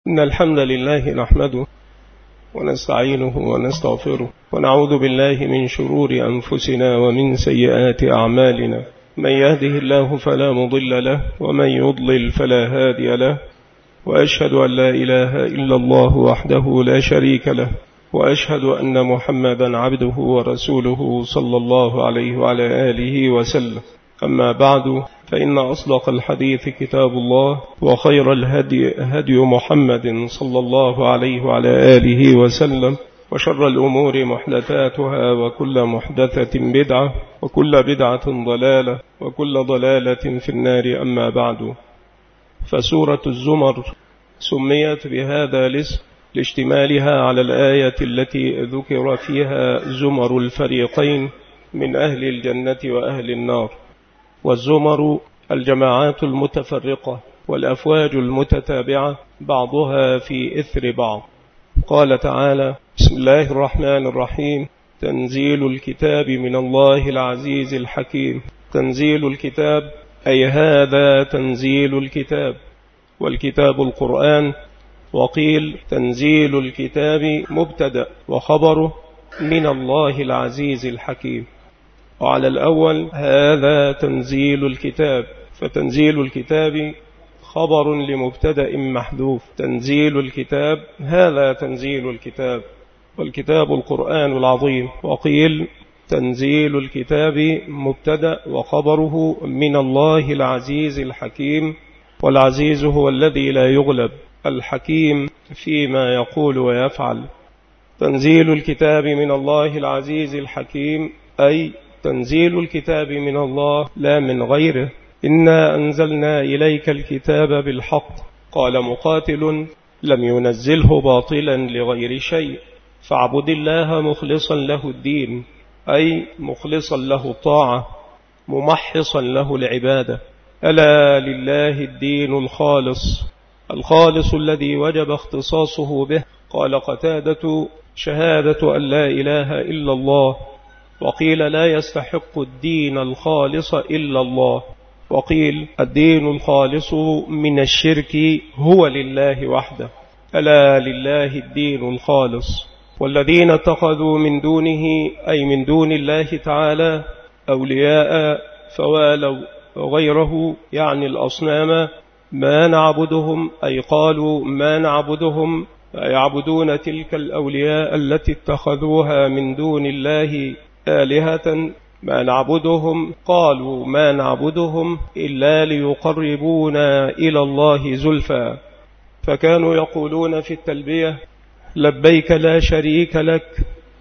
إن الحمد لله نحمده ونستعينه ونستغفره ونعوذ بالله من شرور أنفسنا ومن سيئات أعمالنا. من يهده الله فلا مضل له ومن يضلل فلا هادي له، وأشهد أن لا إله إلا الله وحده لا شريك له، وأشهد أن محمدا عبده ورسوله صلى الله عليه وعلى آله وسلم. أما بعد، فإن أصدق الحديث كتاب الله، وخير الهدي هدي محمد صلى الله عليه وعلى آله وسلم، وشر الأمور محدثاتها، وكل محدثة بدعة، وكل بدعة ضلالة، وكل ضلالة في النار. أما بعد، فسورة الزمر سميت بهذا الاسم لاشتمالها على الآية التي ذكر فيها زمر الفريقين من أهل الجنة وأهل النار. والزمر الجماعات المتفرقة والأفواج المتتابعة بعضها في إثر بعض. قال تعالى: بسم الله الرحمن الرحيم. تنزيل الكتاب من الله العزيز الحكيم. تنزيل الكتاب أي هذا تنزيل الكتاب، والكتاب القرآن. وقيل تنزيل الكتاب مبتدأ وخبره من الله العزيز الحكيم. وعلى الأول هذا تنزيل الكتاب، فتنزيل الكتاب خبر لمبتدأ محذوف. تنزيل الكتاب هذا تنزيل الكتاب، والكتاب القرآن العظيم. وقيل تنزيل الكتاب مبتدأ وخبره من الله العزيز الحكيم، والعزيز هو الذي لا يغلب، الحكيم فيما يقول ويفعل. تنزيل الكتاب من الله العزيز الحكيم أي تنزيل الكتاب من الله لا من غيره. إنا أنزلنا إليك الكتاب بالحق. قال مقاتل: لم ينزله باطلا لغير شيء، فاعبد الله مخلصا له الدين، أي مخلصا له الطاعة، ممحصا له العبادة. ألا لله الدين الخالص، الخالص الذي وجب اختصاصه به. قال قتادة: شهادة أن لا إله إلا الله. وقيل لا يستحق الدين الخالص إلا الله. وقيل الدين الخالص من الشرك هو لله وحده. ألا لله الدين الخالص. والذين اتخذوا من دونه أي من دون الله تعالى أولياء فوالوا غيره، يعني الأصنام، ما نعبدهم أي قالوا ما نعبدهم، يعبدون تلك الأولياء التي اتخذوها من دون الله آلهة. ما نعبدهم قالوا ما نعبدهم إلا ليقربونا إلى الله زلفى. فكانوا يقولون في التلبية: لبيك لا شريك لك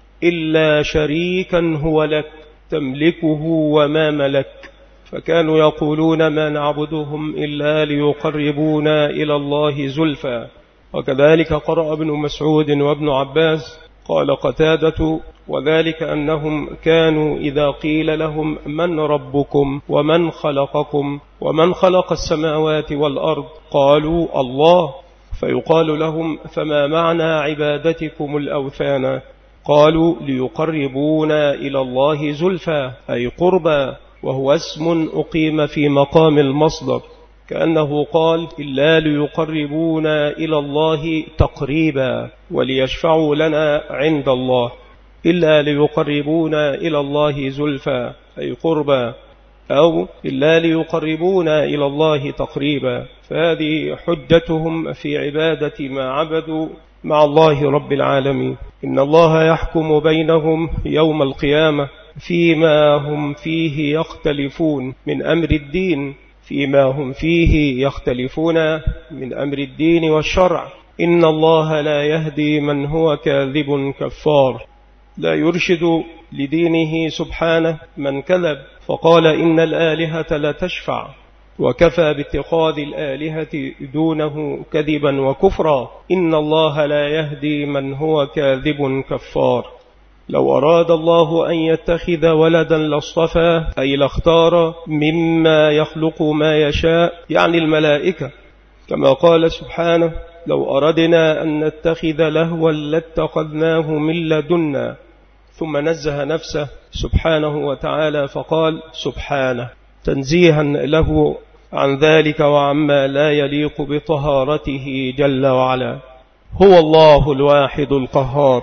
إلا شريكا هو لك تملكه وما ملك. فكانوا يقولون ما نعبدهم إلا ليقربونا إلى الله زلفى. وكذلك قرأ ابن مسعود وابن عباس. قال قتادة: وذلك أنهم كانوا إذا قيل لهم من ربكم ومن خلقكم ومن خلق السماوات والأرض قالوا الله. فيقال لهم: فما معنى عبادتكم الأوثان؟ قالوا: ليقربونا إلى الله زلفى أي قربا، وهو اسم أقيم في مقام المصدر، كأنه قال: إلا ليقربونا إلى الله تقريبا وليشفعوا لنا عند الله. إلا ليقربونا إلى الله زلفى أي قربا، أو إلا ليقربونا إلى الله تقريبا. فهذه حجتهم في عبادة ما عبدوا مع الله رب العالمين. إن الله يحكم بينهم يوم القيامة فيما هم فيه يختلفون من أمر الدين، فيما هم فيه يختلفون من أمر الدين والشرع. إن الله لا يهدي من هو كاذب كفار. لا يرشد لدينه سبحانه من كذب، فقال: إن الآلهة لا تشفع، وكفى باتخاذ الآلهة دونه كذبا وكفرا. إن الله لا يهدي من هو كاذب كفار. لو أراد الله أن يتخذ ولدا لاصطفى أي لاختار مما يخلق ما يشاء، يعني الملائكة، كما قال سبحانه: لو أردنا أن نتخذ لهوا لاتخذناه من لدنا. ثم نزه نفسه سبحانه وتعالى فقال: سبحانه، تنزيها له عن ذلك وعما لا يليق بطهارته جل وعلا. هو الله الواحد القهار،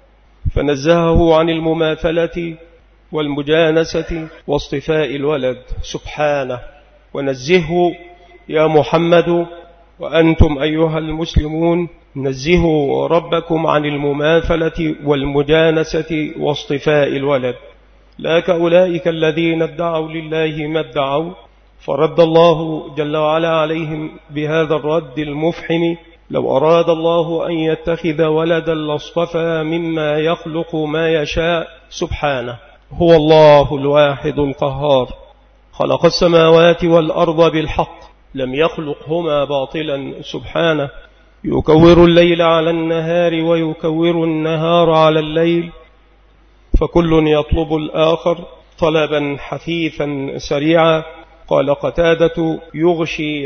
فنزهه عن المماثلة والمجانسة واصطفاء الولد سبحانه. ونزهه يا محمد وأنتم أيها المسلمون، نزهوا ربكم عن المماثلة والمجانسة واصطفاء الولد، لا كأولئك الذين ادعوا لله ما ادعوا، فرد الله جل وعلا عليهم بهذا الرد المفحم: لو أراد الله أن يتخذ ولدا لاصطفى مما يخلق ما يشاء سبحانه. هو الله الواحد القهار، خلق السماوات والأرض بالحق، لم يخلقهما باطلا سبحانه، يكور الليل على النهار ويكور النهار على الليل، فكل يطلب الآخر طلبا حثيثا سريعا. قال قتادة: يغشي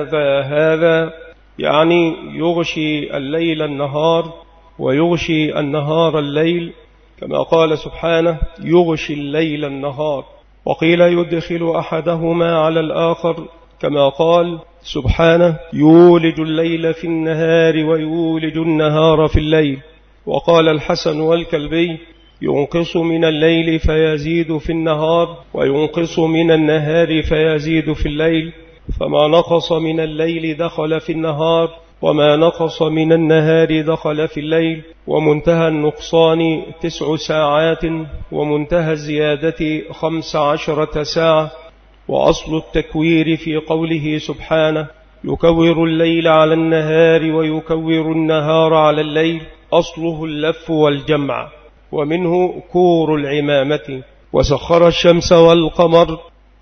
هذا يعني يغشي الليل النهار ويغشي النهار الليل، كما قال سبحانه: يغشي الليل النهار. وقيل يدخل أحدهما على الآخر، كما قال سبحانه: يولج الليل في النهار ويولج النهار في الليل. وقال الحسن والكلبي: ينقص من الليل فيزيد في النهار، وينقص من النهار فيزيد في الليل، فما نقص من الليل دخل في النهار، وما نقص من النهار دخل في الليل. ومنتهى النقصان 9 ساعات، ومنتهى الزيادة 15 ساعة. وأصل التكوير في قوله سبحانه: يكور الليل على النهار ويكور النهار على الليل، أصله اللف والجمع، ومنه كور العمامة. وسخر الشمس والقمر،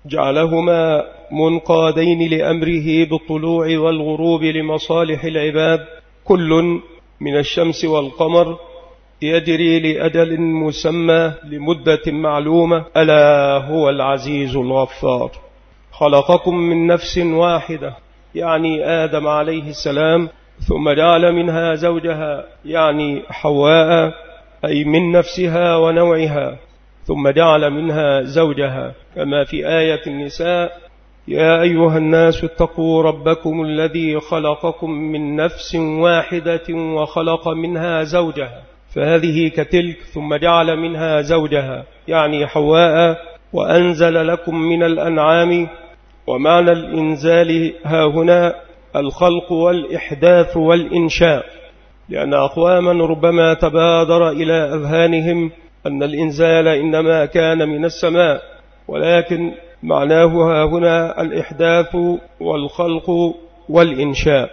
جعلهما منقادين لأمره بالطلوع والغروب لمصالح العباد، كل من الشمس والقمر يجري لأجل مسمى لمدة معلومة، ألا هو العزيز الغفار. خلقكم من نفس واحدة، يعني آدم عليه السلام، ثم جعل منها زوجها، يعني حواء، أي من نفسها ونوعها، ثم جعل منها زوجها، كما في آية النساء: يا أيها الناس اتقوا ربكم الذي خلقكم من نفس واحدة وخلق منها زوجها، فهذه كتلك، ثم جعل منها زوجها يعني حواء. وأنزل لكم من الأنعام، ومعنى الإنزال هاهنا الخلق والإحداث والإنشاء، لأن أقواما ربما تبادر إلى أذهانهم أن الإنزال إنما كان من السماء، ولكن معناه هاهنا الإحداث والخلق والإنشاء،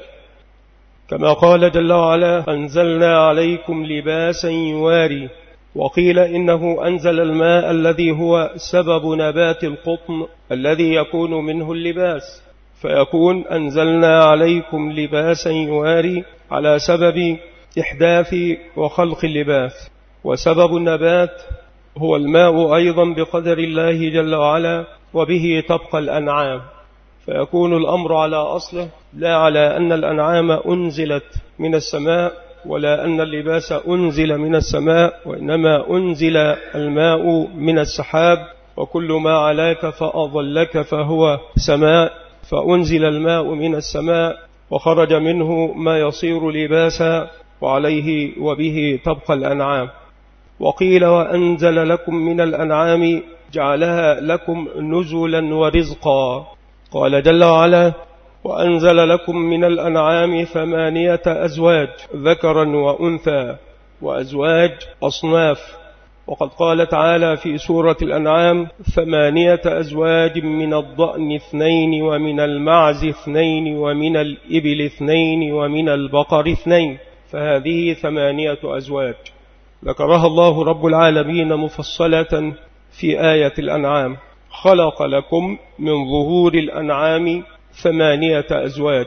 كما قال جل وعلا: أنزلنا عليكم لباسا يواري. وقيل إنه أنزل الماء الذي هو سبب نبات القطن الذي يكون منه اللباس، فيكون أنزلنا عليكم لباسا يواري على سبب إحداث وخلق اللباس. وسبب النبات هو الماء أيضا بقدر الله جل وعلا، وبه تبقى الأنعام، فيكون الأمر على أصله، لا على أن الأنعام أنزلت من السماء، ولا أن اللباس أنزل من السماء، وإنما أنزل الماء من السحاب، وكل ما علاك فأضلك فهو سماء، فأنزل الماء من السماء وخرج منه ما يصير لباسا، وعليه وبه تبقى الأنعام. وقيل: وأنزل لكم من الأنعام، جعلها لكم نزلا ورزقا. قال جل وعلا: وأنزل لكم من الأنعام 8 أزواج، ذكرا وأنثى، وأزواج أصناف. وقد قال تعالى في سورة الأنعام: 8 أزواج، من الضأن 2، ومن المعز 2، ومن الإبل 2، ومن البقر 2، فهذه 8 أزواج ذكرها الله رب العالمين مفصلة في آية الأنعام. خلق لكم من ظهور الأنعام 8 أزواج،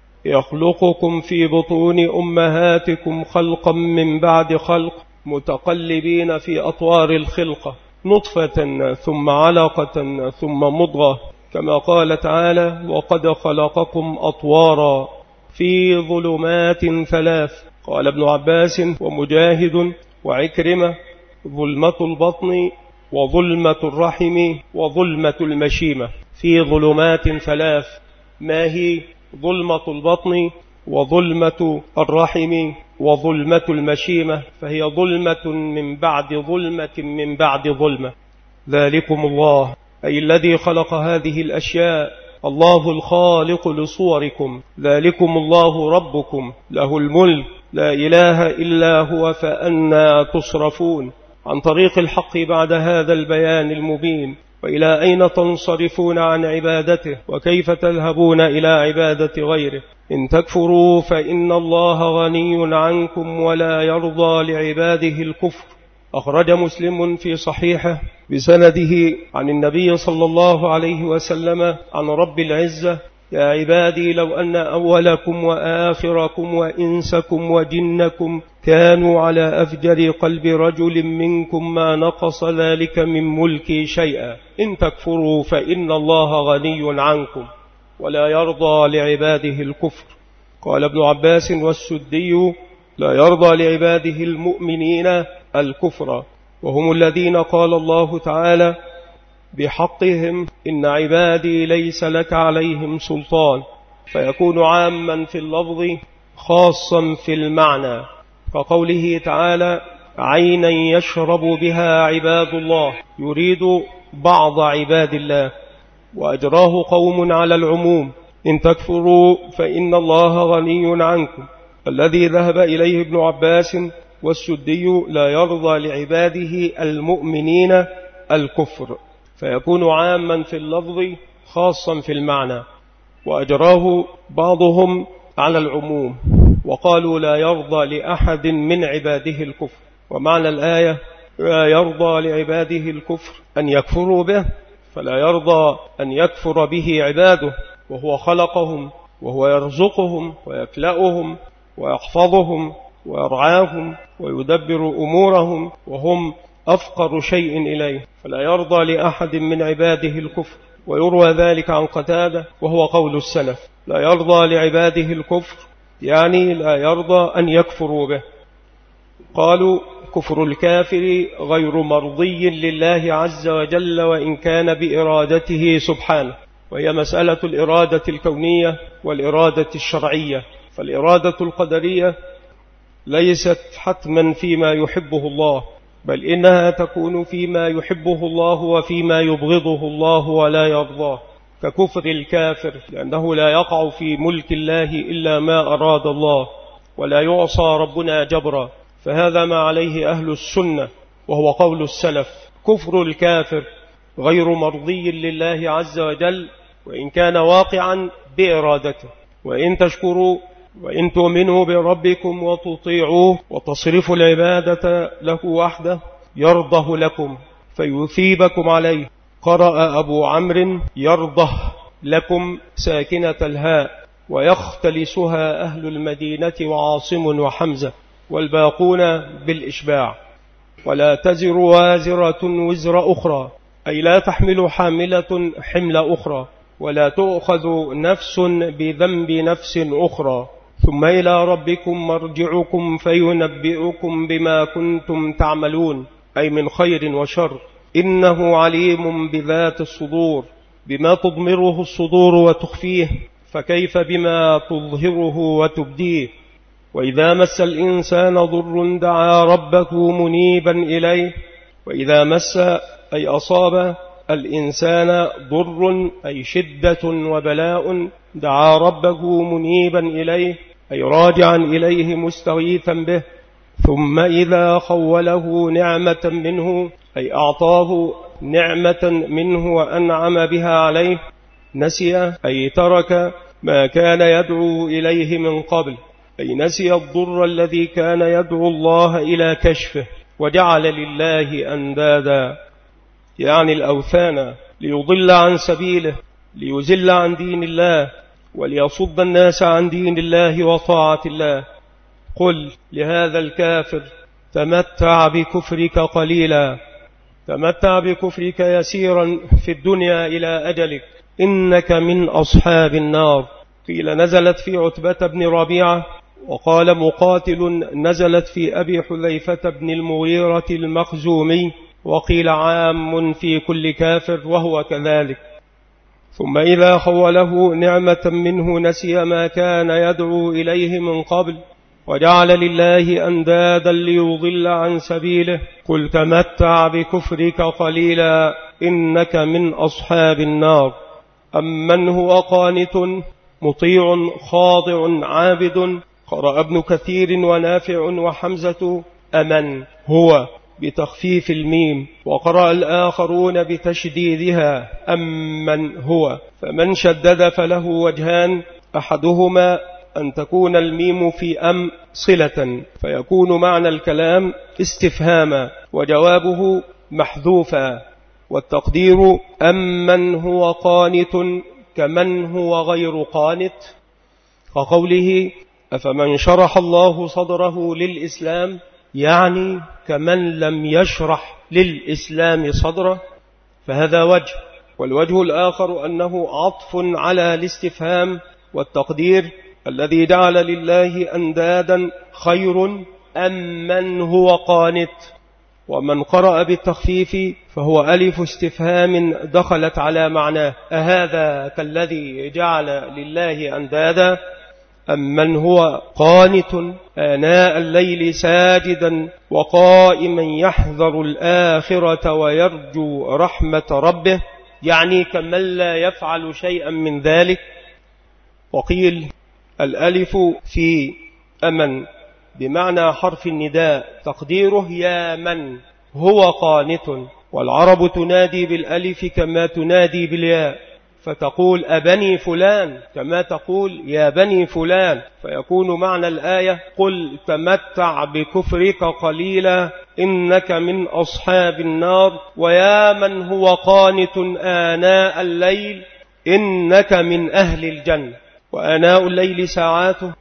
يخلقكم في بطون أمهاتكم خلقا من بعد خلق، متقلبين في أطوار الخلقة، نطفة ثم علقة ثم مضغة، كما قال تعالى: وقد خلقكم أطوارا في ظلمات 3. قال ابن عباس ومجاهد وعكرمة: ظلمة البطن وظلمة الرحم وظلمة المشيمة، في ظلمات 3، ما هي ظلمة البطن وظلمة الرحم وظلمة المشيمة، فهي ظلمة من بعد ظلمة من بعد ظلمة. ذلكم الله، أي الذي خلق هذه الأشياء، الله الخالق لصوركم، ذلكم الله ربكم، له الملك، لا إله إلا هو، فأنى تصرفون عن طريق الحق بعد هذا البيان المبين؟ وإلى أين تنصرفون عن عبادته؟ وكيف تذهبون إلى عبادة غيره؟ إن تكفروا فإن الله غني عنكم ولا يرضى لعباده الكفر. أخرج مسلم في صحيحه بسنده عن النبي صلى الله عليه وسلم عن رب العزة: يا عبادي لو أن أولكم وآخركم وإنسكم وجنكم كانوا على أفجر قلب رجل منكم ما نقص ذلك من ملكي شيئا. إن تكفروا فإن الله غني عنكم ولا يرضى لعباده الكفر. قال ابن عباس: والسدي لا يرضى لعباده المؤمنين الكفر، وهم الذين قال الله تعالى بحقهم: إن عبادي ليس لك عليهم سلطان، فيكون عاما في اللفظ خاصا في المعنى، كقوله تعالى: عينا يشرب بها عباد الله، يريد بعض عباد الله، وأجراه قوم على العموم: إن تكفروا فإن الله غني عنكم، الذي ذهب إليه ابن عباس. والسدي لا يرضى لعباده المؤمنين الكفر، فيكون عاما في اللفظ خاصا في المعنى، وأجراه بعضهم على العموم، وقالوا لا يرضى لأحد من عباده الكفر. ومعنى الآية: لا يرضى لعباده الكفر أن يكفروا به، فلا يرضى أن يكفر به عباده، وهو خلقهم وهو يرزقهم ويكلأهم ويحفظهم ويرعاهم ويدبر أمورهم، وهم أفقر شيء إليه، فلا يرضى لأحد من عباده الكفر. ويروى ذلك عن قتادة، وهو قول السلف: لا يرضى لعباده الكفر، يعني لا يرضى أن يكفروا به. قالوا: كفر الكافر غير مرضي لله عز وجل وإن كان بإرادته سبحانه، وهي مسألة الإرادة الكونية والإرادة الشرعية. فالإرادة القدرية ليست حتما فيما يحبه الله، بل إنها تكون فيما يحبه الله وفيما يبغضه الله ولا يرضاه، ككفر الكافر، لأنه لا يقع في ملك الله إلا ما أراد الله، ولا يعصى ربنا جبرا، فهذا ما عليه أهل السنة وهو قول السلف: كفر الكافر غير مرضي لله عز وجل وإن كان واقعا بإرادته. وإن تشكروا وإن تؤمنوا بربكم وتطيعوه وتصرفوا العبادة له وحده يرضه لكم فيثيبكم عليه. قرأ أبو عمرو: يرضه لكم ساكنة الهاء، ويختلسها أهل المدينة وعاصم وحمزة، والباقون بالإشباع. ولا تزر وازرة وزر أخرى، أي لا تحمل حاملة حمل أخرى، ولا تؤخذ نفس بذنب نفس أخرى، ثم إلى ربكم مرجعكم فينبئكم بما كنتم تعملون، أي من خير وشر، إنه عليم بذات الصدور، بما تضمره الصدور وتخفيه، فكيف بما تظهره وتبديه. وإذا مس الإنسان ضر دعا ربه منيبا إليه. وإذا مس أي أصاب الإنسان ضر أي شدة وبلاء دعا ربه منيبا إليه، أي راجعا إليه مستغيثا به. ثم إذا خوله نعمة منه، أي أعطاه نعمة منه وأنعم بها عليه، نسي أي ترك ما كان يدعو إليه من قبل، أي نسي الضر الذي كان يدعو الله إلى كشفه، وجعل لله أندادا، يعني الأوثان، ليضل عن سبيله، ليزل عن دين الله، وليصد الناس عن دين الله وطاعة الله. قل لهذا الكافر: تمتع بكفرك قليلا، تمتع بكفرك يسيرا في الدنيا إلى أجلك، إنك من أصحاب النار. قيل نزلت في عتبة بن ربيعة، وقال مقاتل نزلت في أبي حذيفة بن المغيرة المخزومي، وقيل عام في كل كافر، وهو كذلك. ثم إذا خوله نعمة منه نسي ما كان يدعو إليه من قبل وجعل لله أندادا ليضل عن سبيله. قل تمتع بكفرك قليلا إنك من أصحاب النار. أمن هو قانت مطيع خاضع عابد. قرأ ابن كثير ونافع وحمزة أمن هو بتخفيف الميم، وقرأ الآخرون بتشديدها أمن هو. فمن شدد فله وجهان، أحدهما أن تكون الميم في أم صلة فيكون معنى الكلام استفهاما وجوابه محذوفا، والتقدير أمن هو قانت كمن هو غير قانت، كقوله أفمن شرح الله صدره للإسلام، يعني كمن لم يشرح للإسلام صدره، فهذا وجه. والوجه الآخر أنه عطف على الاستفهام، والتقدير الذي جعل لله أندادا خير أم من هو قانت. ومن قرأ بالتخفيف فهو ألف استفهام دخلت على معناه، أهذا كالذي جعل لله أندادا أم من هو قانت آناء الليل ساجدا وقائما يحذر الآخرة ويرجو رحمة ربه، يعني كمن لا يفعل شيئا من ذلك. وقيل الألف في أمن بمعنى حرف النداء، تقديره يا من هو قانت. والعرب تنادي بالألف كما تنادي بالياء، فتقول أبني فلان كما تقول يا بني فلان، فيكون معنى الآية قل تمتع بكفرك قليلا إنك من أصحاب النار، ويا من هو قانت آناء الليل إنك من أهل الجنة. وآناء الليل ساعاته،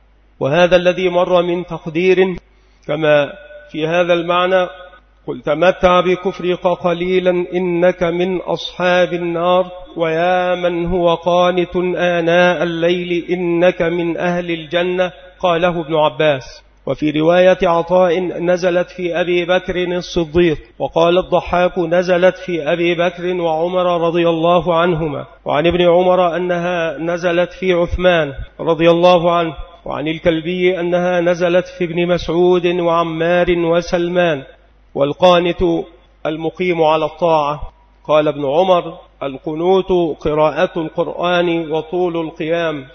وهذا الذي مر من تقدير كما في هذا المعنى قل تمتع بكفرك قليلا إنك من أصحاب النار، ويا من هو قانت آناء الليل إنك من أهل الجنة، قاله ابن عباس. وفي رواية عطاء نزلت في أبي بكر الصديق، وقال الضحاك نزلت في أبي بكر وعمر رضي الله عنهما، وعن ابن عمر أنها نزلت في عثمان رضي الله عنه، وعن الكلبي أنها نزلت في ابن مسعود وعمار وسلمان. والقانت المقيم على الطاعة. قال ابن عمر القنوت قراءة القرآن وطول القيام،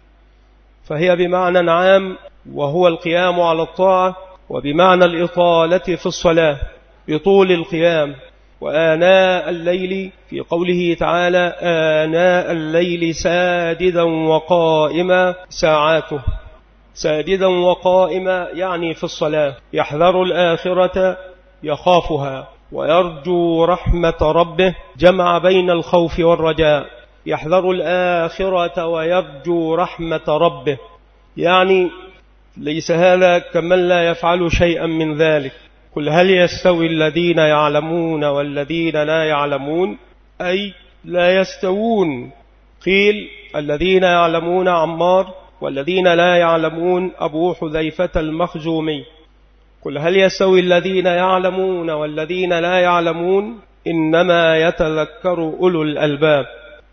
فهي بمعنى عام وهو القيام على الطاعة، وبمعنى الإطالة في الصلاة بطول القيام. وآناء الليل في قوله تعالى آناء الليل ساجدا وقائما ساعاته، ساجدا وقائما يعني في الصلاة، يحذر الآخرة يخافها ويرجو رحمة ربه، جمع بين الخوف والرجاء، يحذر الآخرة ويرجو رحمة ربه، يعني ليس هذا كمن لا يفعل شيئا من ذلك. قل هل يستوي الذين يعلمون والذين لا يعلمون، أي لا يستوون. قيل الذين يعلمون عمار والذين لا يعلمون أبو حذيفة المخزومي. قل هل يستوي الذين يعلمون والذين لا يعلمون، إنما يتذكر أولو الألباب.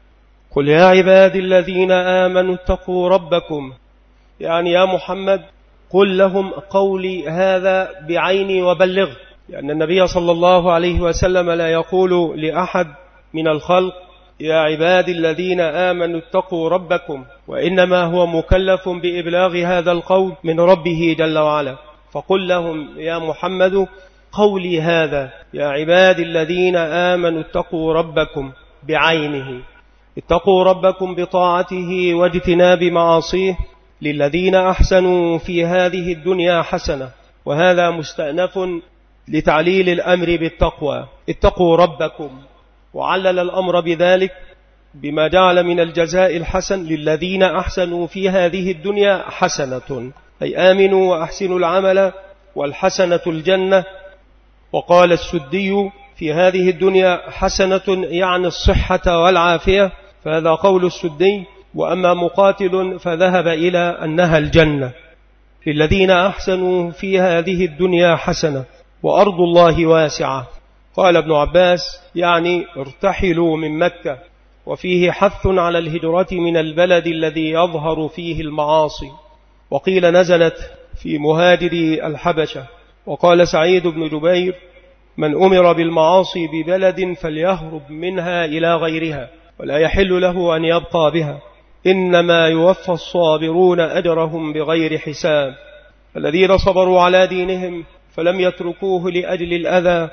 قل يا عبادي الذين آمنوا اتقوا ربكم، يعني يا محمد قل لهم قولي هذا بعيني وبلغ، لأن النبي صلى الله عليه وسلم لا يقول لأحد من الخلق يا عبادي الذين آمنوا اتقوا ربكم، وإنما هو مكلف بإبلاغ هذا القول من ربه جل وعلا. فقل لهم يا محمد قولي هذا يا عبادي الذين آمنوا اتقوا ربكم بعينه، اتقوا ربكم بطاعته واجتناب معاصيه، للذين أحسنوا في هذه الدنيا حسنة. وهذا مستأنف لتعليل الأمر بالتقوى، اتقوا ربكم، وعلل الأمر بذلك بما جعل من الجزاء الحسن للذين أحسنوا في هذه الدنيا حسنة، أي آمنوا وأحسنوا العمل، والحسنة الجنة. وقال السدي في هذه الدنيا حسنة يعني الصحة والعافية، فهذا قول السدي. وأما مقاتل فذهب إلى أنها الجنة، للذين أحسنوا في هذه الدنيا حسنة وأرض الله واسعة. قال ابن عباس يعني ارتحلوا من مكة وفيه حث على الهجرة من البلد الذي يظهر فيه المعاصي. وقيل نزلت في مهاجري الحبشة. وقال سعيد بن جبير: من أمر بالمعاصي ببلد فليهرب منها إلى غيرها، ولا يحل له أن يبقى بها، إنما يوفى الصابرون أجرهم بغير حساب. الذين صبروا على دينهم فلم يتركوه لأجل الأذى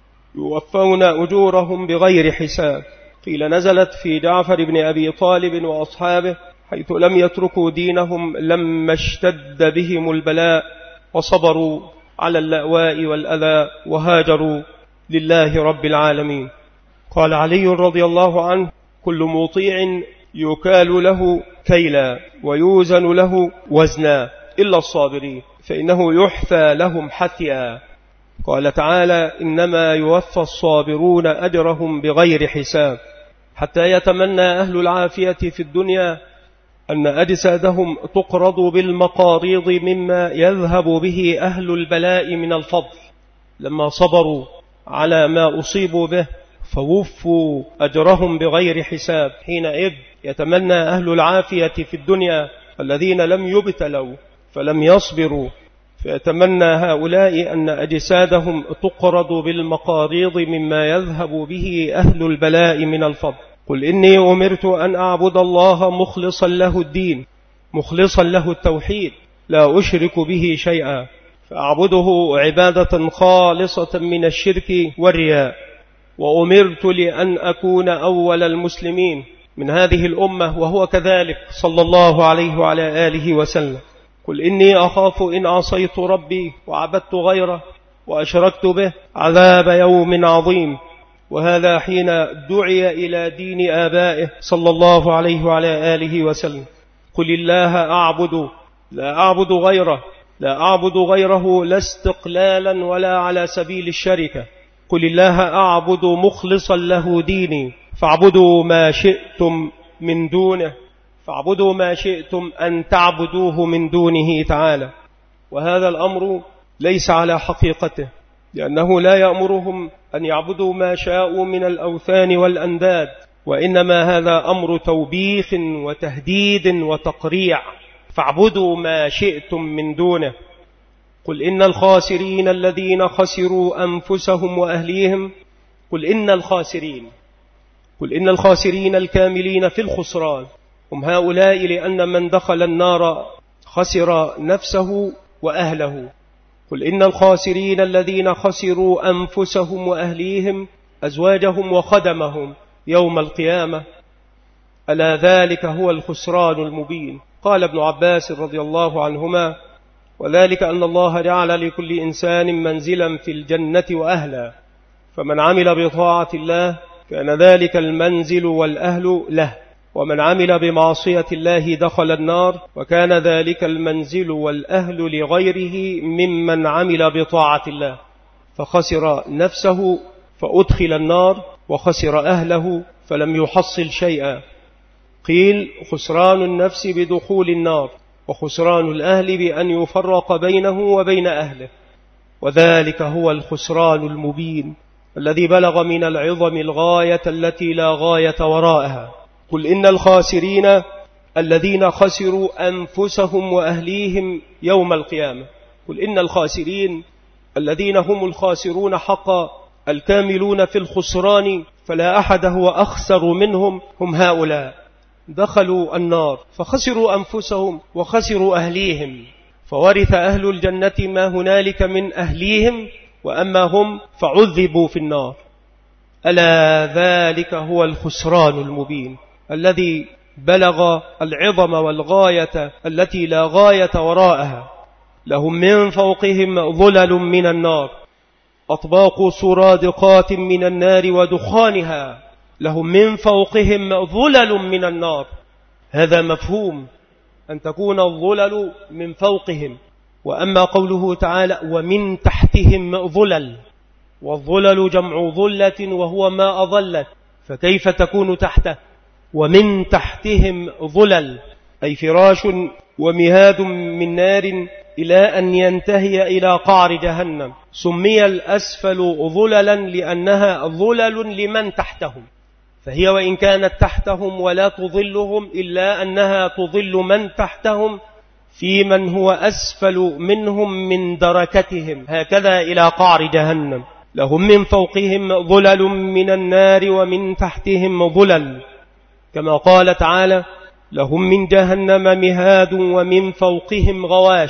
يوفون أجورهم بغير حساب. قيل نزلت في جعفر بن أبي طالب وأصحابه، حيث لم يتركوا دينهم لما اشتد بهم البلاء، وصبروا على اللأواء والأذى وهاجروا لله رب العالمين. قال علي رضي الله عنه: كل مطيع يكال له كيلا ويوزن له وزنا إلا الصابرين فإنه يحفى لهم حثيا. قال تعالى: إنما يوفى الصابرون أجرهم بغير حساب. حتى يتمنى أهل العافية في الدنيا أن أجسادهم تقرض بالمقاريض مما يذهب به أهل البلاء من الفضل، لما صبروا على ما أصيبوا به فوفوا أجرهم بغير حساب. حينئذ يتمنى أهل العافية في الدنيا الذين لم يبتلوا فلم يصبروا، فيتمنى هؤلاء أن أجسادهم تقرض بالمقاريض مما يذهب به أهل البلاء من الفضل. قل إني أمرت أن أعبد الله مخلصا له الدين، مخلصا له التوحيد، لا أشرك به شيئا، فأعبده عبادة خالصة من الشرك والرياء. وأمرت لأن أكون أول المسلمين من هذه الأمة، وهو كذلك صلى الله عليه وعلى آله وسلم. قل إني أخاف إن عصيت ربي وعبدت غيره وأشركت به عذاب يوم عظيم. وهذا حين دعي إلى دين آبائه صلى الله عليه وعلى آله وسلم. قل الله أعبد لا أعبد غيره، لا أعبد غيره لا استقلالا ولا على سبيل الشركة. قل الله أعبد مخلصا له ديني، فاعبدوا ما شئتم من دونه، فاعبدوا ما شئتم أن تعبدوه من دونه تعالى. وهذا الأمر ليس على حقيقته، لأنه لا يأمرهم أن يعبدوا ما شاءوا من الأوثان والأنداد، وإنما هذا أمر توبيخ وتهديد وتقريع. فاعبدوا ما شئتم من دونه. قل إن الخاسرين الذين خسروا أنفسهم وأهليهم، قل إن الخاسرين الكاملين في الخسران هم هؤلاء، لأن من دخل النار خسر نفسه وأهله. قل إن الخاسرين الذين خسروا أنفسهم وأهليهم أزواجهم وخدمهم يوم القيامة، ألا ذلك هو الخسران المبين. قال ابن عباس رضي الله عنهما: وذلك أن الله جعل لكل إنسان منزلا في الجنة وأهلا، فمن عمل بطاعة الله كان ذلك المنزل والأهل له، ومن عمل بمعصية الله دخل النار، وكان ذلك المنزل والأهل لغيره ممن عمل بطاعة الله، فخسر نفسه فأدخل النار، وخسر أهله فلم يحصل شيئا. قيل: خسران النفس بدخول النار، وخسران الأهل بأن يفرق بينه وبين أهله، وذلك هو الخسران المبين الذي بلغ من العظم الغاية التي لا غاية وراءها. قل إن الخاسرين الذين خسروا أنفسهم وأهليهم يوم القيامة. قل إن الخاسرين الذين هم الخاسرون حقا، الكاملون في الخسران، فلا أحد هو أخسر منهم، هم هؤلاء دخلوا النار فخسروا أنفسهم وخسروا أهليهم، فورث أهل الجنة ما هنالك من أهليهم، وأما هم فعذبوا في النار. ألا ذلك هو الخسران المبين الذي بلغ العظم والغاية التي لا غاية وراءها. لهم من فوقهم ظلل من النار، أطباق سرادقات من النار ودخانها. لهم من فوقهم ظلل من النار، هذا مفهوم أن تكون الظلل من فوقهم. وأما قوله تعالى: ومن تحتهم ظلل، والظلل جمع ظلة وهو ما أظلت، فكيف تكون تحته؟ ومن تحتهم ظلل أي فراش ومهاد من نار إلى أن ينتهي إلى قعر جهنم. سمي الأسفل ظللا لأنها ظلل لمن تحتهم، فهي وإن كانت تحتهم ولا تظلهم إلا أنها تظل من تحتهم في من هو أسفل منهم من دركتهم، هكذا إلى قعر جهنم. لهم من فوقهم ظلل من النار ومن تحتهم ظلل، كما قال تعالى: لهم من جهنم مهاد ومن فوقهم غواش.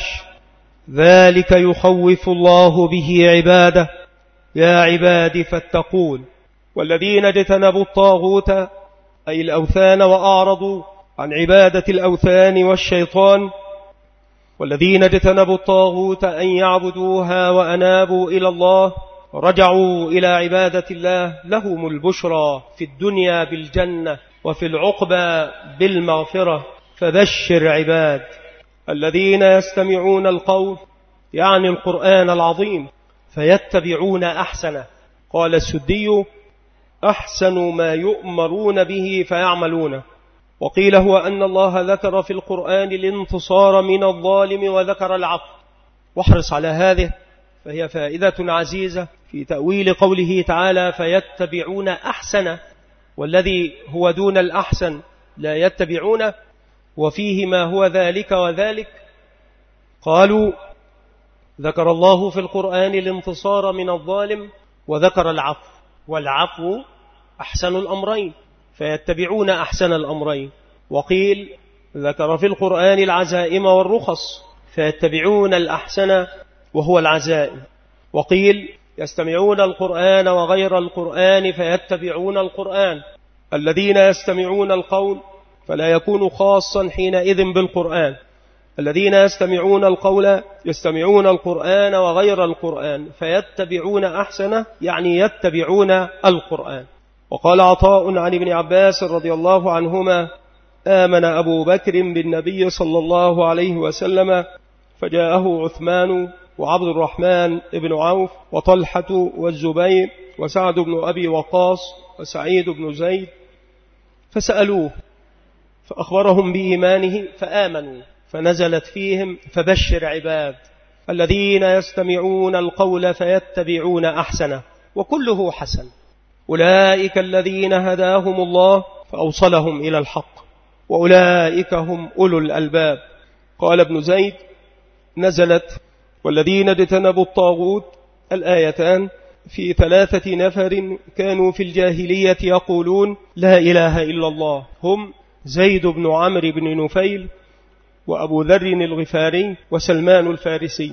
ذلك يخوف الله به عباده، يا عباد فاتقون. والذين اجتنبوا الطاغوت أي الأوثان وأعرضوا عن عبادة الأوثان والشيطان، والذين اجتنبوا الطاغوت أن يعبدوها وأنابوا إلى الله رجعوا إلى عبادة الله، لهم البشرى في الدنيا بالجنة وفي العقبى بالمغفرة. فبشر عباد الذين يستمعون القول، يعني القرآن العظيم، فيتبعون أحسنه. قال السدي: أحسن ما يؤمرون به فيعملونه. وقيل هو أن الله ذكر في القرآن الانتصار من الظالم وذكر العفو. واحرص على هذه، فهي فائدة عزيزة في تأويل قوله تعالى: فيتبعون أحسنه، والذي هو دون الأحسن لا يتبعونه، وفيه ما هو ذلك وذلك. قالوا: ذكر الله في القرآن الانتصار من الظالم وذكر العفو، والعفو أحسن الأمرين، فيتبعون أحسن الأمرين. وقيل: ذكر في القرآن العزائم والرخص، فيتبعون الأحسن وهو العزائم. وقيل: يستمعون القرآن وغير القرآن فيتبعون القرآن. الذين يستمعون القول فلا يكون خاصا حينئذ بالقرآن، الذين يستمعون القول يستمعون القرآن وغير القرآن فيتبعون أحسنه، يعني يتبعون القرآن. وقال عطاء عن ابن عباس رضي الله عنهما: آمن أبو بكر بالنبي صلى الله عليه وسلم، فجاءه عثمان وعبد الرحمن بن عوف وطلحة والزبير وسعد بن أبي وقاص وسعيد بن زيد، فسألوه فأخبرهم بإيمانه فآمنوا، فنزلت فيهم: فبشر عباد الذين يستمعون القول فيتبعون أحسنه، وكله حسن. أولئك الذين هداهم الله فأوصلهم إلى الحق، وأولئك هم أولو الألباب. قال ابن زيد: نزلت والذين اجتنبوا الطاغوت الآيتان في 3 نفر كانوا في الجاهلية يقولون لا إله إلا الله، هم زيد بن عمرو بن نفيل وأبو ذر الغفاري وسلمان الفارسي.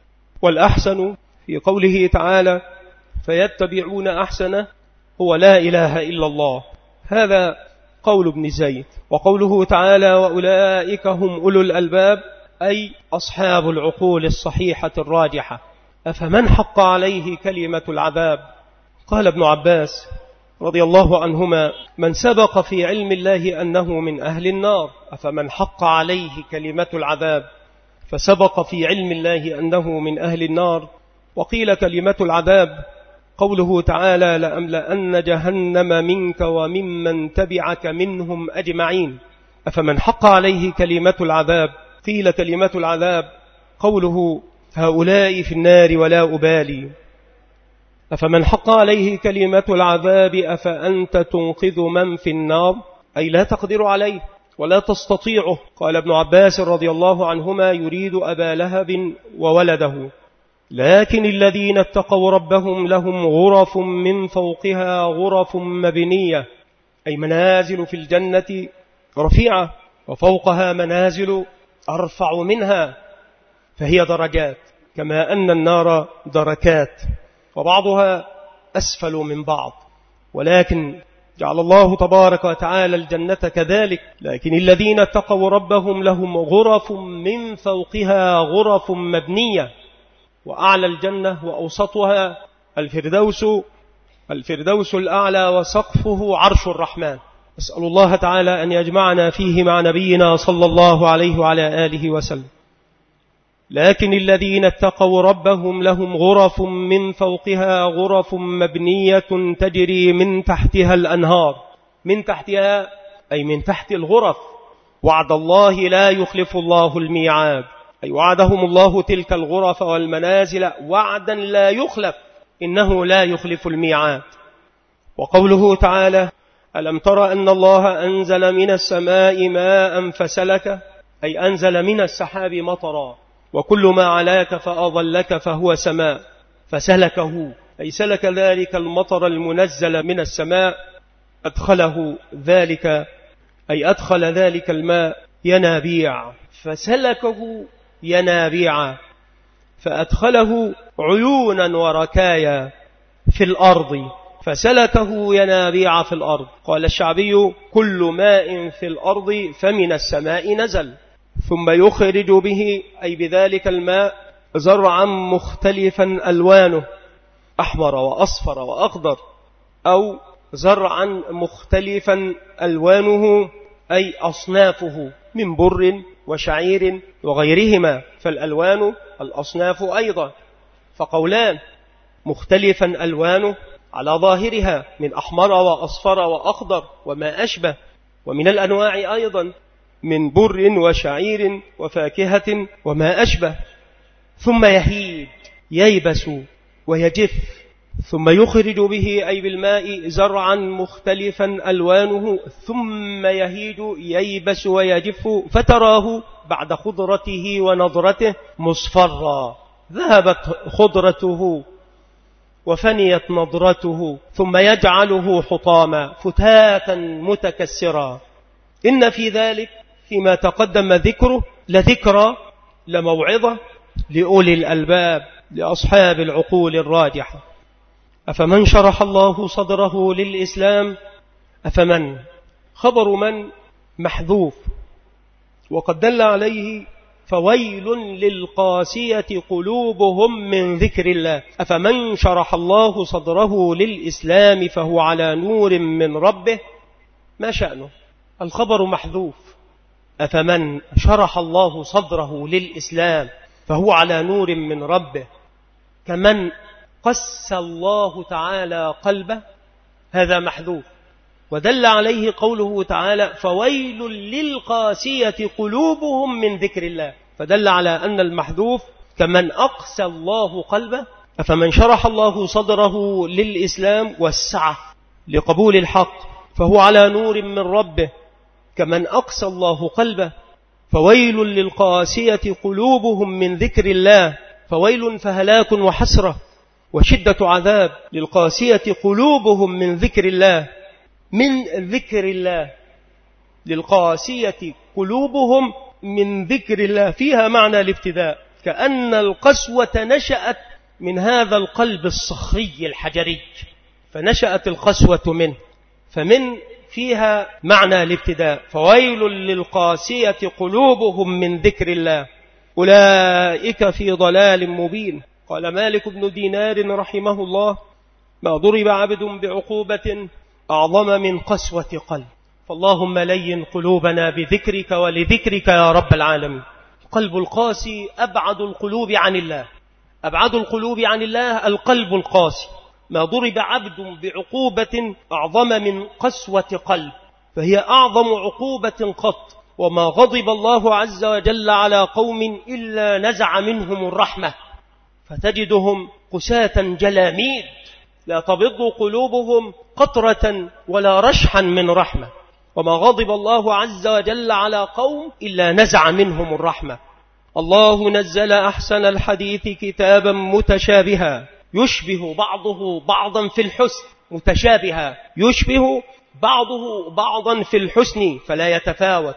والأحسن في قوله تعالى فيتبعون أحسنه هو لا إله إلا الله، هذا قول ابن زيد. وقوله تعالى وأولئك هم أولو الألباب أي أصحاب العقول الصحيحة الراجحة. أفمن حق عليه كلمة العذاب؟ قال ابن عباس رضي الله عنهما: من سبق في علم الله أنه من أهل النار، أفمن حق عليه كلمة العذاب، فسبق في علم الله أنه من أهل النار. وقيل كلمة العذاب قوله تعالى لأملأن جهنم منك وممن تبعك منهم أجمعين. أفمن حق عليه كلمة العذاب، قيل كلمة العذاب قوله هؤلاء في النار ولا أبالي. أفمن حق عليه كلمة العذاب أفأنت تنقذ من في النار، أي لا تقدر عليه ولا تستطيعه. قال ابن عباس رضي الله عنهما يريد أبا لهب وولده. لكن الذين اتقوا ربهم لهم غرف من فوقها غرف مبنية، أي منازل في الجنة رفيعة، وفوقها منازل أرفع منها، فهي درجات، كما أن النار دركات وبعضها أسفل من بعض. ولكن جعل الله تبارك وتعالى الجنة كذلك. لكن الذين اتقوا ربهم لهم غرف من فوقها غرف مبنية، وأعلى الجنة وأوسطها الفردوس الأعلى، وسقفه عرش الرحمن. أسأل الله تعالى أن يجمعنا فيه مع نبينا صلى الله عليه وعلى آله وسلم. لكن الذين اتقوا ربهم لهم غرف من فوقها غرف مبنية تجري من تحتها الأنهار. من تحتها أي من تحت الغرف. وعد الله لا يخلف الله الميعاد، أي وعدهم الله تلك الغرف والمنازل وعدا لا يخلف، إنه لا يخلف الميعاد. وقوله تعالى ألم تر أن الله أنزل من السماء ماء فسلك، أي أنزل من السحاب مطرا، وكل ما علاك فأظلك فهو سماء، فسلكه أي سلك ذلك المطر المنزل من السماء، أدخله ذلك أي أدخل ذلك الماء ينابيع، فسلكه ينابيع، فأدخله عيونا وركايا في الأرض، فسلكه ينابيع في الأرض. قال الشعبي: كل ماء في الأرض فمن السماء نزل، ثم يخرج به أي بذلك الماء زرعا مختلفا ألوانه، أحمر وأصفر وأخضر، أو زرعا مختلفا ألوانه أي أصنافه من بر وشعير وغيرهما، فالألوان الأصناف أيضا، فقولان: مختلفا ألوانه على ظاهرها من أحمر وأصفر وأخضر وما أشبه، ومن الأنواع أيضا من بر وشعير وفاكهة وما أشبه، ثم يهيد ييبس ويجف، ثم يخرج به أي بالماء زرعا مختلفا ألوانه، ثم يهيد ييبس ويجف، فتراه بعد خضرته ونضرته مصفرا، ذهبت خضرته وفنيت نضرته، ثم يجعله حطاما فتاتا متكسرا. إن في ذلك فيما تقدم ذكره لذكرى لموعظة لأولي الألباب، لأصحاب العقول الراجحة. أفمن شرح الله صدره للإسلام، أفمن خبر من محذوف، وقد دل عليه فويل للقاسية قلوبهم من ذكر الله. أفمن شرح الله صدره للإسلام فهو على نور من ربه، ما شأنه؟ الخبر محذوف. أفمن شرح الله صدره للإسلام فهو على نور من ربه، كمن قسى الله تعالى قلبه، هذا محذوف. ودل عليه قوله تعالى: فويل للقاسية قلوبهم من ذكر الله، فدل على أن المحذوف كمن أقسى الله قلبه. أفمن شرح الله صدره للإسلام وسعه لقبول الحق فهو على نور من ربه، كمن أقسى الله قلبه. فويل للقاسية قلوبهم من ذكر الله، فويل فهلاك وحسرة وشدة عذاب للقاسية قلوبهم من ذكر الله، من ذكر الله، للقاسية قلوبهم من ذكر الله، فيها معنى الابتداء، كأن القسوة نشأت من هذا القلب الصخري الحجري، فنشأت القسوة منه، فمن فيها معنى الابتداء. فويل للقاسية قلوبهم من ذكر الله، أولئك في ضلال مبين. قال مالك بن دينار رحمه الله: ما ضرب عبد بعقوبة أعظم من قسوة قلب، فاللهم لين قلوبنا بذكرك ولذكرك يا رب العالمين. القلب القاسي أبعد القلوب عن الله، أبعد القلوب عن الله القلب القاسي. ما ضرب عبد بعقوبة أعظم من قسوة قلب، فهي أعظم عقوبة قط. وما غضب الله عز وجل على قوم إلا نزع منهم الرحمة، فتجدهم قساة جلاميد لا تبض قلوبهم قطرة ولا رشحا من رحمة. وما غضب الله عز وجل على قوم إلا نزع منهم الرحمة. الله نزل أحسن الحديث كتابا متشابها يشبه بعضه بعضا في الحسن، متشابها يشبه بعضه بعضا في الحسن فلا يتفاوت،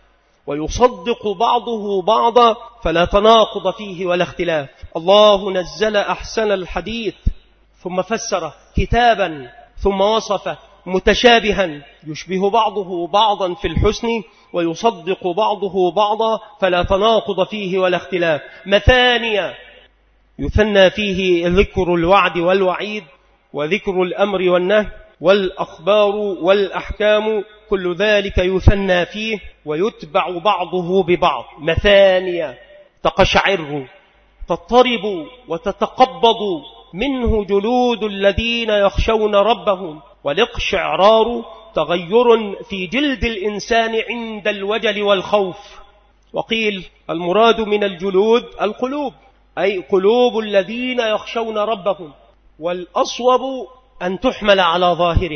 ويصدق بعضه بعضا فلا تناقض فيه ولا اختلاف. الله نزل أحسن الحديث ثم فسره كتابا، ثم وصفه متشابها يشبه بعضه بعضا في الحسن ويصدق بعضه بعضا فلا تناقض فيه ولا اختلاف. مثانية يثنى فيه ذكر الوعد والوعيد، وذكر الأمر والنهي والأخبار والأحكام، كل ذلك يثنى فيه ويتبع بعضه ببعض. مثانية تقشعر تضطرب وتتقبض منه جلود الذين يخشون ربهم، والاقشعرار تغير في جلد الإنسان عند الوجل والخوف. وقيل المراد من الجلود القلوب، أي قلوب الذين يخشون ربهم، والأصوب أن تحمل على ظاهرها،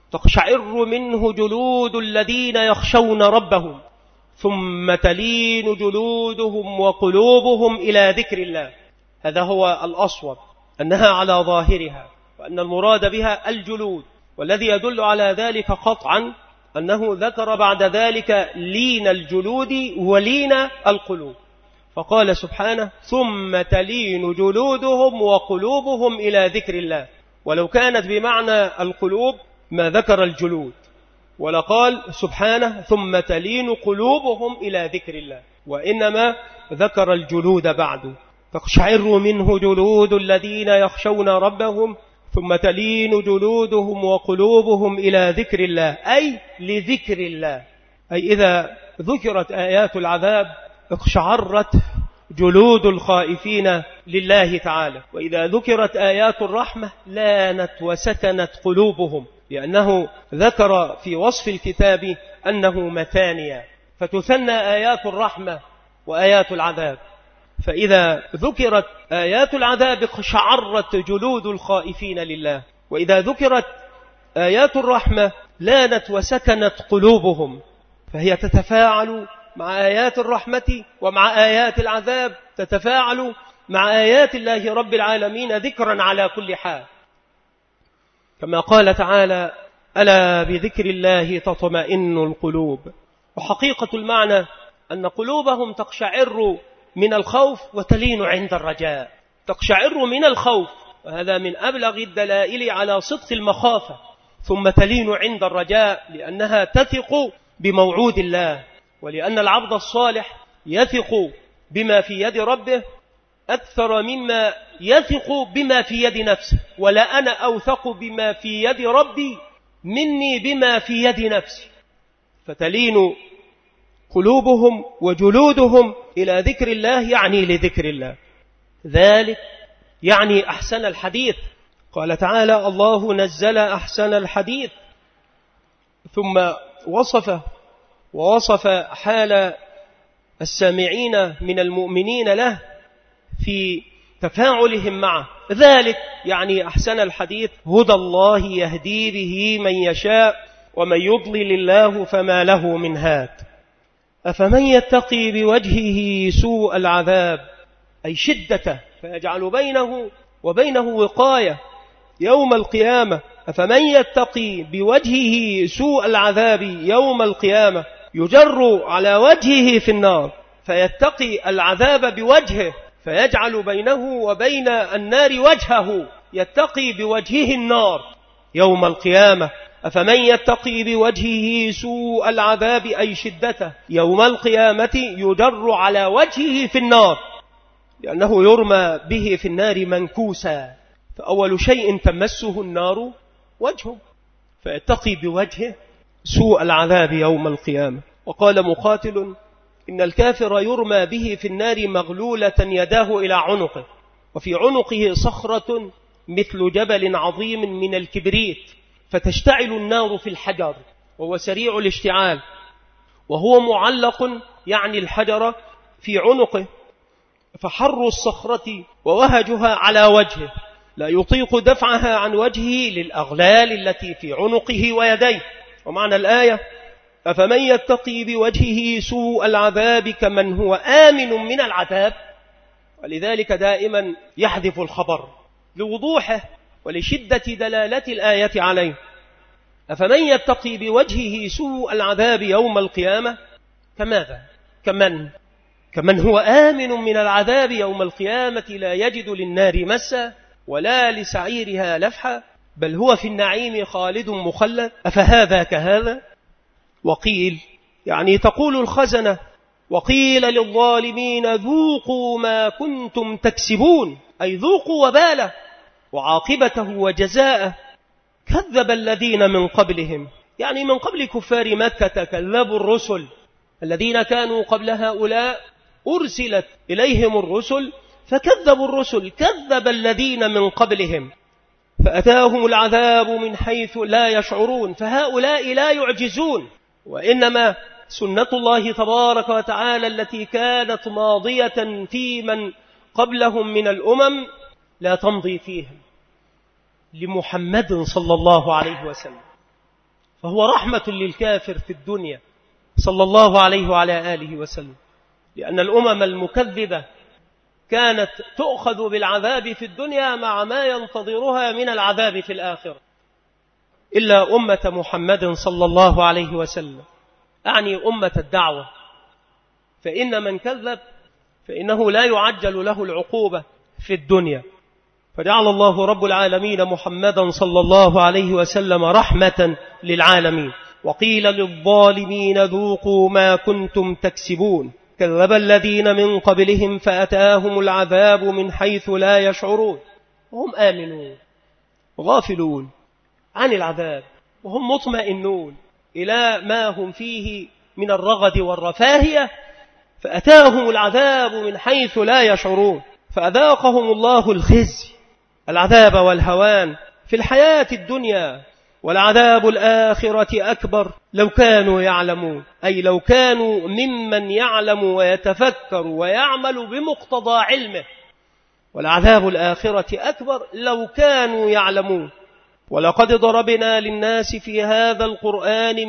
تقشعر منه جلود الذين يخشون ربهم ثم تلين جلودهم وقلوبهم إلى ذكر الله. هذا هو الأصوب، أنها على ظاهرها، وأن المراد بها الجلود، والذي يدل على ذلك قطعا أنه ذكر بعد ذلك لين الجلود ولين القلوب، فقال سبحانه ثم تلين جلودهم وقلوبهم إلى ذكر الله. ولو كانت بمعنى القلوب ما ذكر الجلود، ولقال سبحانه ثم تلين قلوبهم إلى ذكر الله، وإنما ذكر الجلود بعد. تقشعر منه جلود الذين يخشون ربهم ثم تلين جلودهم وقلوبهم إلى ذكر الله، أي لذكر الله. أي إذا ذكرت آيات العذاب اقشعرت جلود الخائفين لله تعالى، وإذا ذكرت آيات الرحمة لانت وسكنت قلوبهم، لأنه ذكر في وصف الكتاب أنه مثانيا، فتثنى آيات الرحمة وآيات العذاب. فإذا ذكرت آيات العذاب اقشعرت جلود الخائفين لله، وإذا ذكرت آيات الرحمة لانت وسكنت قلوبهم، فهي تتفاعل مع آيات الرحمة ومع آيات العذاب، تتفاعل مع آيات الله رب العالمين ذكرا على كل حال، كما قال تعالى ألا بذكر الله تطمئن القلوب. وحقيقة المعنى أن قلوبهم تقشعر من الخوف وتلين عند الرجاء. تقشعر من الخوف، وهذا من أبلغ الدلائل على صدق المخافة، ثم تلين عند الرجاء لأنها تثق بموعود الله، ولأن العبد الصالح يثق بما في يد ربه أكثر مما يثق بما في يد نفسه، ولا أنا أوثق بما في يد ربي مني بما في يد نفسي. فتلين قلوبهم وجلودهم إلى ذكر الله، يعني لذكر الله. ذلك يعني أحسن الحديث. قال تعالى الله نزل أحسن الحديث، ثم ووصف حال السامعين من المؤمنين له في تفاعلهم معه. ذلك يعني أحسن الحديث هدى الله يهدي به من يشاء ومن يضلل الله فما له من هاد. أفمن يتقي بوجهه سوء العذاب أي شدته فيجعل بينه وبينه وقاية يوم القيامة. أفمن يتقي بوجهه سوء العذاب يوم القيامة يجر على وجهه في النار، فيتقي العذاب بوجهه فيجعل بينه وبين النار وجهه، يتقي بوجهه النار يوم القيامة. أفمن يتقي بوجهه سوء العذاب أي شدته يوم القيامة يجر على وجهه في النار، لأنه يرمى به في النار منكوسا، فأول شيء تمسه النار وجهه، فيتقي بوجهه سوء العذاب يوم القيامة. وقال مقاتل إن الكافر يرمى به في النار مغلولة يداه إلى عنقه، وفي عنقه صخرة مثل جبل عظيم من الكبريت، فتشتعل النار في الحجر وهو سريع الاشتعال، وهو معلق يعني الحجر في عنقه، فحر الصخرة ووهجها على وجهه لا يطيق دفعها عن وجهه للأغلال التي في عنقه ويديه. ومعنى الآية أفمن يتقي بوجهه سوء العذاب كمن هو آمن من العذاب، ولذلك دائما يحذف الخبر لوضوحه ولشدة دلالة الآية عليه. أفمن يتقي بوجهه سوء العذاب يوم القيامة كماذا؟ كمن هو آمن من العذاب يوم القيامة لا يجد للنار مسا ولا لسعيرها لفحا، بل هو في النعيم خالد مخلد. أفهذا كهذا؟ وقيل يعني تقول الخزنة وقيل للظالمين ذوقوا ما كنتم تكسبون، أي ذوقوا وباله وعاقبته وجزاءه. كذب الذين من قبلهم، يعني من قبل كفار مكة كذبوا الرسل الذين كانوا قبل هؤلاء، أرسلت إليهم الرسل فكذبوا الرسل، كذب الذين من قبلهم فأتاهم العذاب من حيث لا يشعرون، فهؤلاء لا يعجزون، وإنما سنة الله تبارك وتعالى التي كانت ماضية في من قبلهم من الأمم لا تمضي فيهم لمحمد صلى الله عليه وسلم. فهو رحمة للكافر في الدنيا صلى الله عليه وعلى آله وسلم، لأن الأمم المكذبة كانت تؤخذ بالعذاب في الدنيا مع ما ينتظرها من العذاب في الآخرة، إلا أمة محمد صلى الله عليه وسلم، أعني أمة الدعوة، فإن من كذب فإنه لا يعجل له العقوبة في الدنيا. فجعل الله رب العالمين محمدا صلى الله عليه وسلم رحمة للعالمين. وقيل للظالمين ذوقوا ما كنتم تكسبون كذب الذين من قبلهم فأتاهم العذاب من حيث لا يشعرون وهم آمنون غافلون عن العذاب وهم مطمئنون إلى ما هم فيه من الرغد والرفاهية، فأتاهم العذاب من حيث لا يشعرون، فأذاقهم الله الخزي العذاب والهوان في الحياة الدنيا، والعذاب الآخرة أكبر لو كانوا يعلمون، أي لو كانوا ممن يعلم ويتفكر ويعمل بمقتضى علمه، والعذاب الآخرة أكبر لو كانوا يعلمون. ولقد ضربنا للناس في هذا القرآن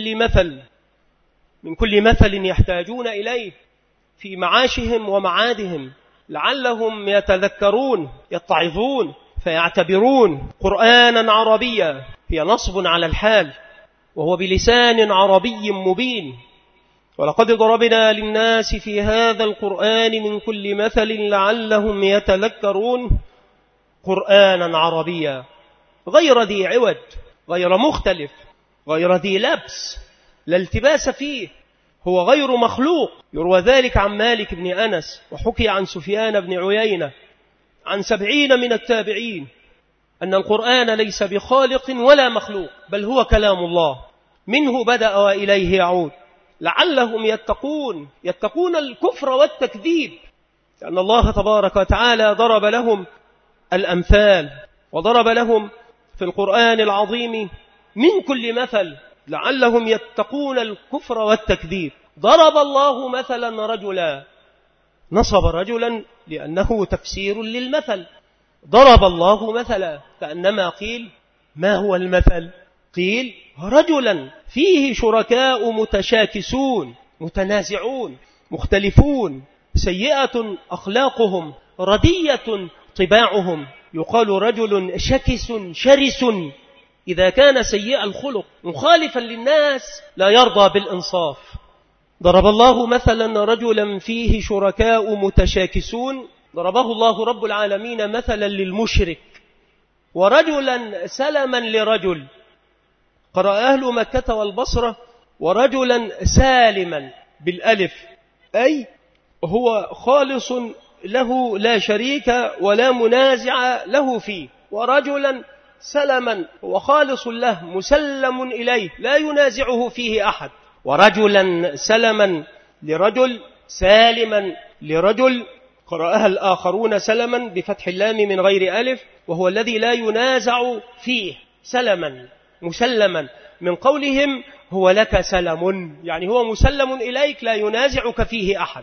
من كل مثل يحتاجون إليه في معاشهم ومعادهم لعلهم يتذكرون يتعظون فيعتبرون. قرآنا عربيا هي نصب على الحال وهو بلسان عربي مبين. ولقد ضربنا للناس في هذا القرآن من كل مثل لعلهم يتذكرون. قرآنا عربيا غير ذي عوج، غير مختلف، غير ذي لبس، لا التباس فيه، هو غير مخلوق. يروى ذلك عن مالك بن أنس، وحكي عن سفيان بن عيينة عن 70 من التابعين أن القرآن ليس بخالق ولا مخلوق، بل هو كلام الله، منه بدأ وإليه يعود، لعلهم يتقون الكفر والتكذيب، لأن الله تبارك وتعالى ضرب لهم الأمثال، وضرب لهم في القرآن العظيم من كل مثل لعلهم يتقون الكفر والتكذيب. ضرب الله مثلا رجلا، نصب رجلا لأنه تفسير للمثل. ضرب الله مثلا كأنما قيل ما هو المثل؟ قيل رجلا فيه شركاء متشاكسون متنازعون مختلفون، سيئة أخلاقهم ردية طباعهم. يقال رجل شكس شرس إذا كان سيء الخلق مخالفا للناس لا يرضى بالإنصاف. ضرب الله مثلا رجلا فيه شركاء متشاكسون، ضربه الله رب العالمين مثلا للمشرك. ورجلا سلما لرجل، قرأ أهل مكة والبصرة ورجلا سالما بالألف، أي هو خالص له لا شريك ولا منازع له فيه. ورجلا سلما هو خالص له مسلم إليه لا ينازعه فيه أحد. ورجلا سلما لرجل سالما لرجل، قرأها الآخرون سلما بفتح اللام من غير ألف، وهو الذي لا ينازع فيه، سلما مسلما من قولهم هو لك سلم، يعني هو مسلم إليك لا ينازعك فيه أحد.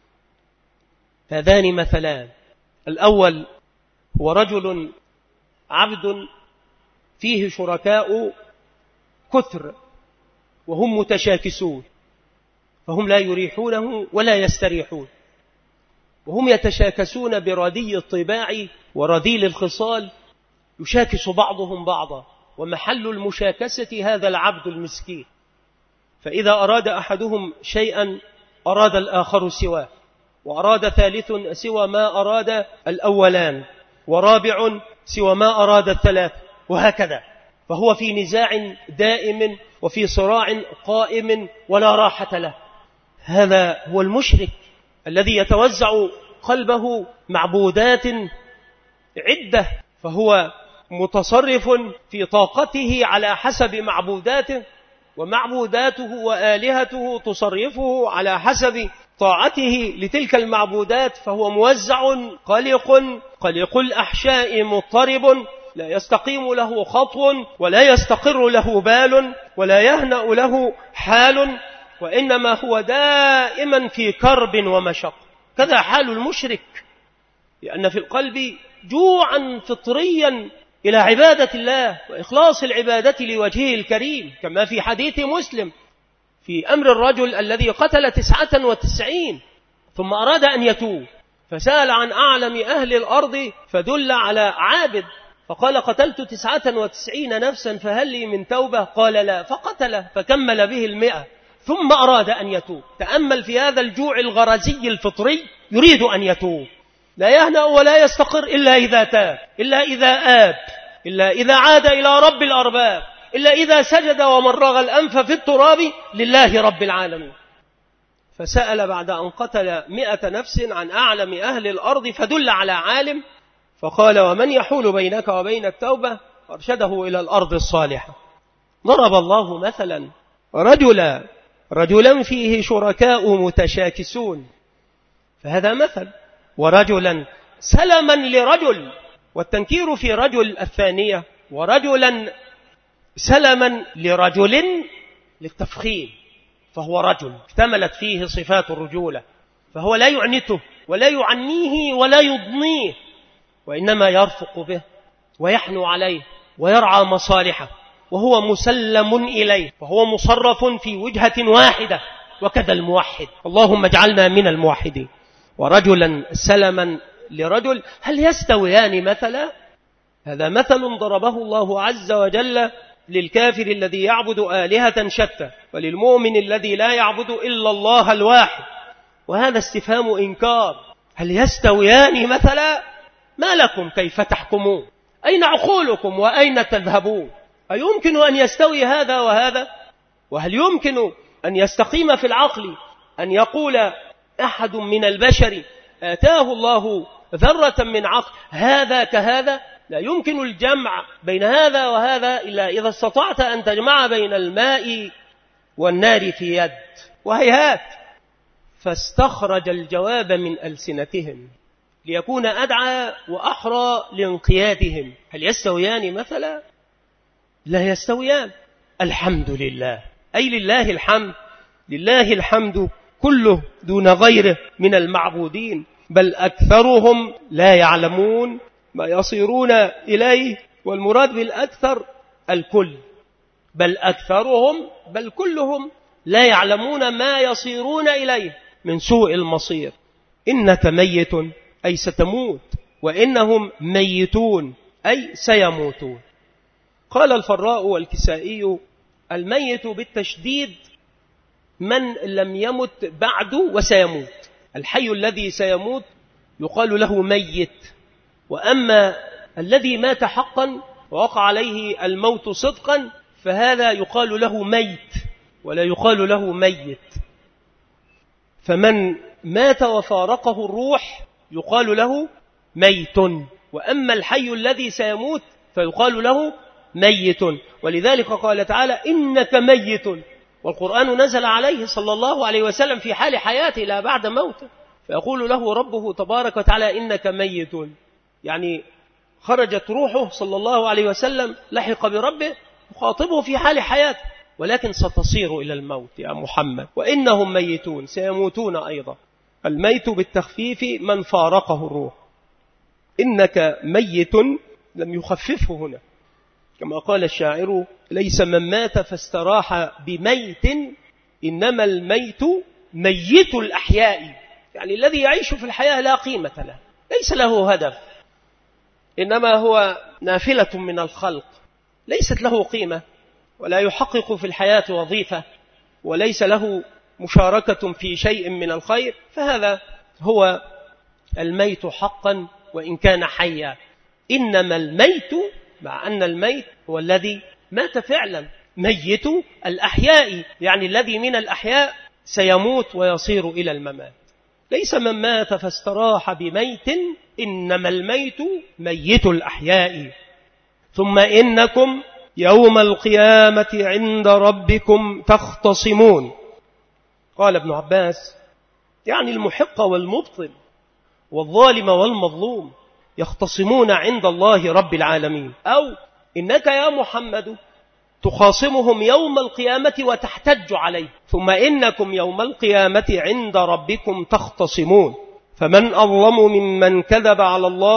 هذان مثلان، الأول هو رجل عبد فيه شركاء كثر وهم متشاكسون، فهم لا يريحونه ولا يستريحون، وهم يتشاكسون بردي الطباع ورذيل الخصال، يشاكس بعضهم بعضا، ومحل المشاكسة هذا العبد المسكين. فإذا أراد أحدهم شيئا أراد الآخر سواه، وأراد ثالث سوى ما أراد الأولان، ورابع سوى ما أراد الثلاث، وهكذا. فهو في نزاع دائم وفي صراع قائم ولا راحة له. هذا هو المشرك الذي يتوزع قلبه معبودات عدة، فهو متصرف في طاقته على حسب معبوداته، ومعبوداته وآلهته تصرفه على حسب طاعته لتلك المعبودات، فهو موزع قلق الأحشاء مضطرب، لا يستقيم له خطو ولا يستقر له بال ولا يهنأ له حال، وإنما هو دائما في كرب ومشق. كذا حال المشرك، لأن في القلب جوعا فطريا إلى عبادة الله وإخلاص العبادة لوجهه الكريم، كما في حديث مسلم في أمر الرجل الذي قتل 99 ثم أراد أن يتوب، فسأل عن أعلم أهل الأرض فدل على عابد، فقال قتلت 99 نفسا فهل لي من توبة؟ قال لا، فقتله فكمل به 100 ثم أراد أن يتوب. تأمل في هذا الجوع الغرزي الفطري، يريد أن يتوب، لا يهنأ ولا يستقر إلا إذا تاب، إلا إذا آب، إلا إذا عاد إلى رب الأرباب، إلا إذا سجد ومرغ الأنف في التراب لله رب العالمين. فسأل بعد أن قتل 100 نفس عن أعلم أهل الأرض فدل على عالم، فقال ومن يحول بينك وبين التوبة؟ أرشده إلى الأرض الصالحة. ضرب الله مثلا رجلا فيه شركاء متشاكسون، فهذا مثل، ورجلا سلما لرجل، والتنكير في رجل الثانية، ورجلا سلما لرجل للتفخيم، فهو رجل اكتملت فيه صفات الرجولة، فهو لا يعنته ولا يعنيه ولا يضنيه، وإنما يرفق به ويحنو عليه ويرعى مصالحه، وهو مسلم إليه، وهو مصرف في وجهة واحدة، وكذا الموحد، اللهم اجعلنا من الموحدين. ورجلا سلما لرجل، هل يستويان مثلا؟ هذا مثل ضربه الله عز وجل للكافر الذي يعبد آلهة شتى، وللمؤمن الذي لا يعبد إلا الله الواحد، وهذا استفهام إنكار. هل يستويان مثلا؟ ما لكم كيف تحكمون؟ أين عقولكم وأين تذهبون؟ أيمكن أن يستوي هذا وهذا؟ وهل يمكن أن يستقيم في العقل أن يقول أحد من البشر آتاه الله ذرة من عقل هذا كهذا؟ لا يمكن الجمع بين هذا وهذا إلا إذا استطعت أن تجمع بين الماء والنار في يد، وهيهات. فاستخرج الجواب من ألسنتهم ليكون أدعى وأحرى لانقيادهم. هل يستويان مثلا؟ لا يستويان. الحمد لله، أي لله الحمد، لله الحمد كله دون غيره من المعبودين، بل أكثرهم لا يعلمون ما يصيرون إليه، والمراد بالأكثر الكل، بل أكثرهم بل كلهم لا يعلمون ما يصيرون إليه من سوء المصير. إنك ميت أي ستموت، وإنهم ميتون أي سيموتون. قال الفراء والكسائي الميت بالتشديد من لم يمت بعد وسيموت، الحي الذي سيموت يقال له ميت، وأما الذي مات حقا ووقع عليه الموت صدقا فهذا يقال له ميت ولا يقال له ميت. فمن مات وفارقه الروح يقال له ميت، وأما الحي الذي سيموت فيقال له ميت. ولذلك قال تعالى إنك ميت، والقرآن نزل عليه صلى الله عليه وسلم في حال حياته لا بعد موته، فيقول له ربه تبارك وتعالى إنك ميت، يعني خرجت روحه صلى الله عليه وسلم لحق بربه يخاطبه في حال حياته، ولكن ستصير إلى الموت يا محمد، وإنهم ميتون سيموتون أيضا. الميت بالتخفيف من فارقه الروح. إنك ميت لم يخففه هنا، كما قال الشاعر ليس من مات فاستراح بميت، إنما الميت ميت الأحياء، يعني الذي يعيش في الحياة لا قيمة له، ليس له هدف، إنما هو نافلة من الخلق، ليست له قيمة، ولا يحقق في الحياة وظيفة، وليس له مشاركة في شيء من الخير، فهذا هو الميت حقا وإن كان حيا. إنما الميت، مع أن الميت هو الذي مات فعلا، ميت الأحياء يعني الذي من الأحياء سيموت ويصير إلى الممات. ليس من مات فاستراح بميت، إنما الميت ميت الأحياء. ثم إنكم يوم القيامة عند ربكم تختصمون. قال ابن عباس يعني المحق والمبطل والظالم والمظلوم يختصمون عند الله رب العالمين، أو إنك يا محمد تخاصمهم يوم القيامة وتحتج عليه. ثم إنكم يوم القيامة عند ربكم تختصمون. فمن أظلم ممن كذب على الله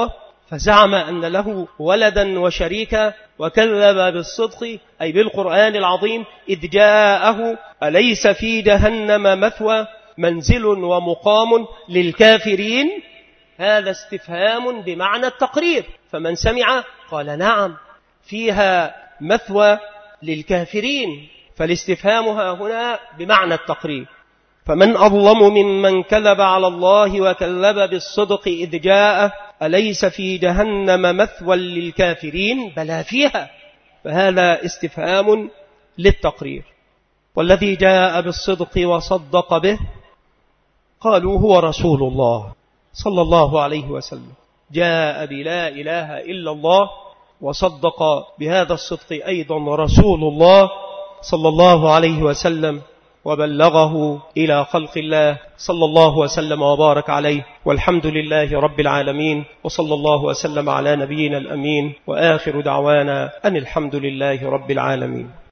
فزعم أن له ولدا وشريكا وكذب بالصدق أي بالقرآن العظيم إذ جاءه أليس في جهنم مثوى منزل ومقام للكافرين. هذا استفهام بمعنى التقرير، فمن سمع قال نعم فيها مثوى للكافرين، فالاستفهام هنا بمعنى التقرير. فمن أظلم ممن كذب على الله وكذب بالصدق إذ جاءه أليس في جهنم مثوى للكافرين بلى فيها، فهذا استفهام للتقرير. والذي جاء بالصدق وصدق به قالوا هو رسول الله صلى الله عليه وسلم، جاء بلا إله إلا الله وصدق بهذا الصدق أيضا رسول الله صلى الله عليه وسلم، وبلغه إلى خلق الله صلى الله وسلم وبارك عليه، والحمد لله رب العالمين، وصلى الله وسلم على نبينا الأمين، وآخر دعوانا أن الحمد لله رب العالمين.